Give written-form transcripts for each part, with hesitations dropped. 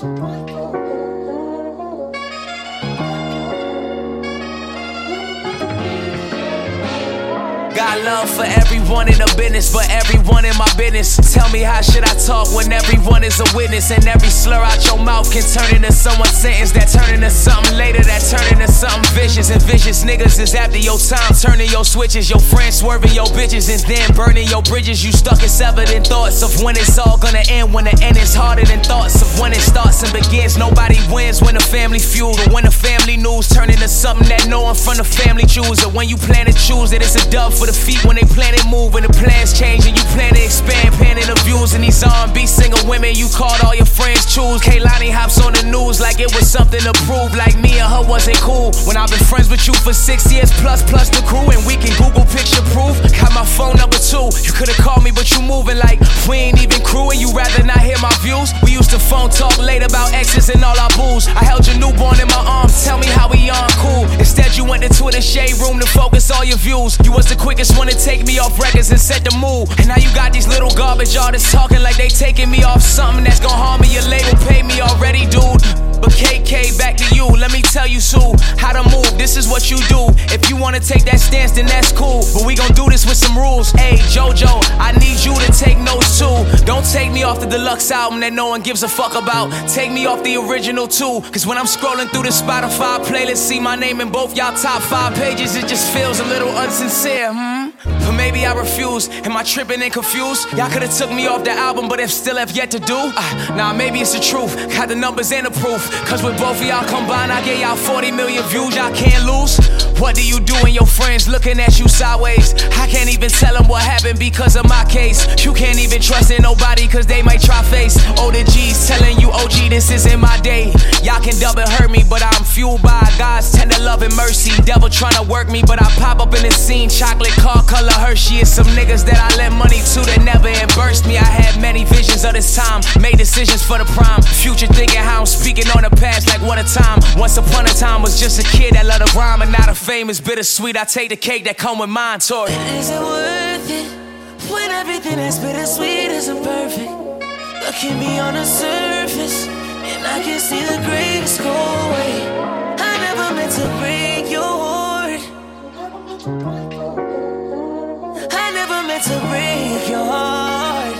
Got love for everyone in the business, but everyone in my business. Tell me how should I talk when everyone is a witness, and every slur out your mouth can turn into someone's sentence that turn into something later, that turn into something vicious. And vicious niggas is after your time, turning your switches, your friends swerving your bitches, and then burning your bridges. You stuck and severed in thoughts of when it's all gonna end, when the end is harder than thoughts of when it starts and begins. Nobody wins when the family feud, or when the family news turn into something that no one from the family choose. Or when you plan to choose that it's a dub for the feet when they plan to move, and the plans change and you plan to expand, pan interviews and these R&B single women you called all your friends choose. Kaylani hops on the news like it was something to prove, like me and her wasn't cool. When I've been friends with you for 6 years plus the crew, and we can Google picture proof. Got my phone number too. You could've called me, but you moving like we ain't even crew, and you rather not hear my views. We used to phone talk late about exes and all our booze. I held your newborn in my arms, tell me how we on cool. Instead you went to Twitter shade room to focus all your views. You was the quickest one to take me off records and set the mood. And now you got these little garbage artists talking like they taking me off something that's gon' harm me. Your label paid me already, dude. But KK, back to you. Let me tell you, Sue, how to move. This is what you do. If you wanna take that stance, then that's cool. But we gon' do this with some rules. Hey, JoJo, I need you to take notes too. Don't take me off the deluxe album that no one gives a fuck about. Take me off the original too. Cause when I'm scrolling through the Spotify playlist, see my name in both y'all top 5 pages, it just feels a little unsincere. But maybe I refuse. Am I tripping and confused? Y'all could've took me off the album, but still have yet to do. Nah, maybe it's the truth. Got the numbers and the proof. Cause with both of y'all combined, I gave y'all 40 million views. Y'all can't lose. What do you do when your friends looking at you sideways? I can't even tell them what happened because of my case. You can't even trust in nobody cause they might try face. Older G's telling you, OG, this isn't my day. Y'all can double hurt me, but I'm fueled by God's tender love and mercy. Devil tryna work me, but I pop up in the scene. Chocolate car color Hershey. It's some niggas that I lent money to that never embarrassed me. I had many visions of this time, made decisions for the prime. Future thinking how I'm speaking on the past like what a time. Once upon a time was just a kid that loved to rhyme, and now the fame is bittersweet. I take the cake that come with mine, Tori. Is it worth it when everything that's bittersweet isn't perfect? Look at me on the surface, and I can see the greatest go away. I never meant to break your heart. I never meant to break your heart.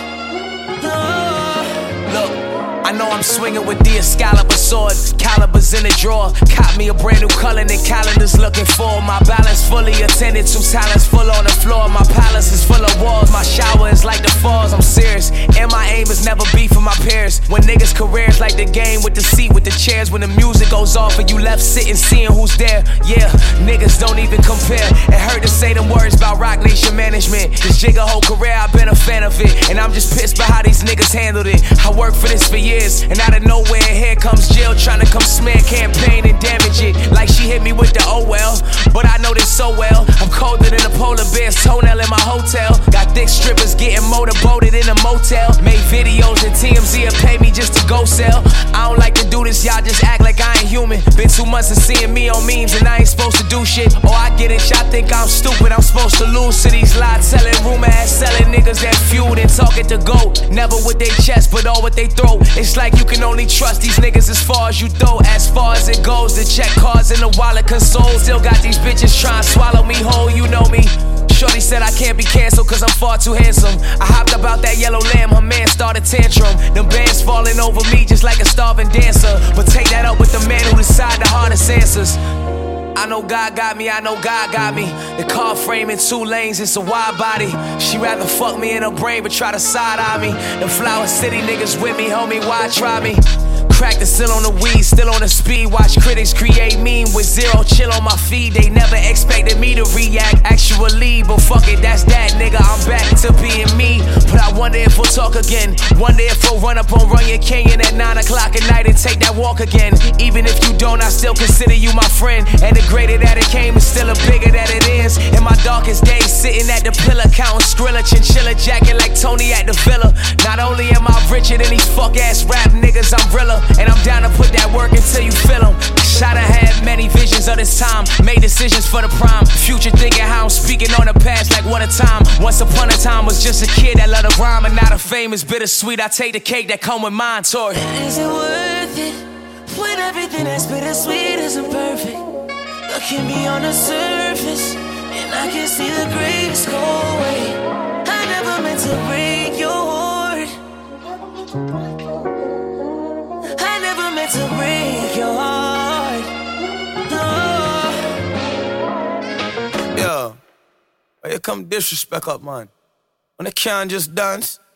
No. Look, I know I'm swinging with the Excalibur sword. Calibers in the drawer. Caught me a brand new color and calendars looking for. My balance fully attended to, talents full on the floor. My palace is full of walls. My shower is like the falls. I'm serious, and my aim is never be for my peers. When niggas' careers like the game with the seat, with the chairs. When the music goes off and you left sitting, seeing who's there. Yeah, niggas don't even compare. It hurt to say them words about Rock Nation management. This Jigga whole career, I've been a fan of it, and I'm just pissed by how these niggas handled it. I worked for this for years, and out of nowhere, here comes Jill trying to come smear campaign and damage it. Like she hit me with the oh well, but I know this so well. I'm colder than a polar bear's toenail in my hotel. Got thick strippers getting motorboated in a motel. Made videos and TMZ will pay me just to go sell. I don't like to do this, y'all just act like I ain't human. Been 2 months of seeing me on memes and I ain't supposed to do shit. Oh, I get it, y'all think I'm stupid, I'm supposed to lose to these lie-telling, rumor-ass selling niggas that feud and talking to GOAT. Never with their chest, but all with they throat. It's like you can only trust these niggas as far as you throw. As far as it goes, the check cards in the wallet console. Still got these bitches trying to swallow me whole, you know me. Shorty said I can't be canceled cause I'm far too handsome. I hopped up out that yellow lamb, her man started tantrum. Them bands falling over me just like a starving dancer. But take that up with the man who decide the hardest answers. I know God got me, I know God got me. The car frame in 2 lanes, it's a wide body. She rather fuck me in her brain but try to side-eye me. The Flower City niggas with me, homie, why try me? Cracked and still on the weed, still on the speed. Watch critics create meme with 0 chill on my feed. They never expected me to react actually, but fuck it, that's that nigga. I'm back to being me. But I wonder if we'll talk again. Wonder if we'll run up on Runyon Canyon at 9 o'clock at night and take that walk again. Even if you don't, I still consider you my friend. And the greater that it came is still a bigger that it is. In my darkest days, sitting at the pillar, counting Skrilla, chinchilla jacket like Tony at the Villa. Not only am I richer than these fuck ass rap niggas, I'm realer. And I'm down to put that work until you feel them. Shot I had many visions of this time, made decisions for the prime. Future thinking how I'm speaking on the past like what a time. Once upon a time was just a kid that loved to rhyme, and now the fame is bittersweet. I take the cake that come with mine, Tori. Is it worth worth it when everything that's bittersweet isn't perfect. Look at me on the surface, and I can see the grace go away. I never meant to break your heart. I never meant to break your heart. No. Yo, here come disrespect up, man. When they can't just dance,